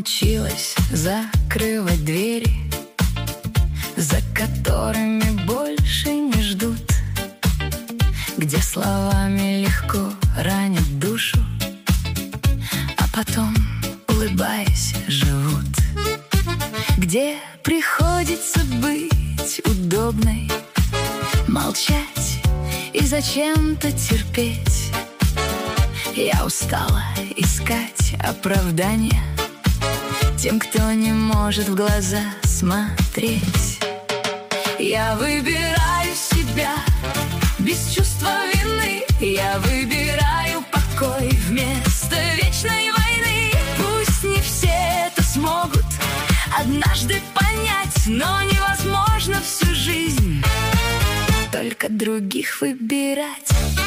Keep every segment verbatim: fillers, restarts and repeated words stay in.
научилась закрывать двери, за которыми больше не ждут, где словами легко ранят душу, а потом, улыбаясь, живут, где приходится быть удобной, молчать и зачем-то терпеть. Я устала искать оправдания тем, кто не может в глаза смотреть. Я выбираю себя без чувства вины, я выбираю покой вместо вечной войны. Пусть не все это смогут однажды понять, но невозможно всю жизнь только других выбирать.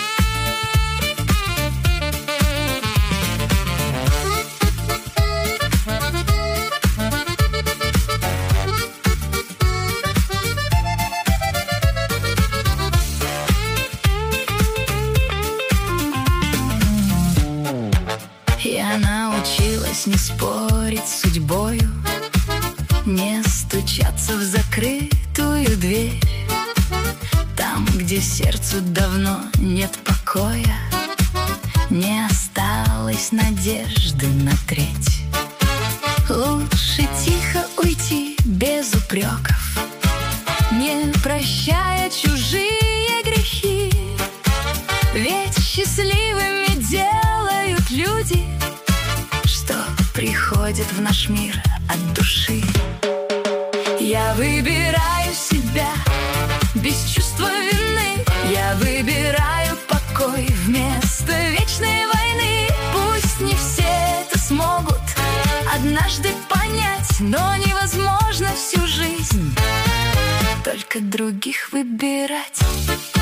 Я научилась не спорить с судьбою, не стучаться в закрытую дверь. Там, где сердцу давно нет покоя, не осталось надежды на треть. Лучше тихо уйти без упреков, не прощая чужие грехи. Ведь счастливыми делают люди, что приходят в наш мир от души. Я выбираю себя без чувства вины, я выбираю покой вместо вечной войны. Пусть не все это смогут однажды понять, но невозможно всю жизнь только других выбирать.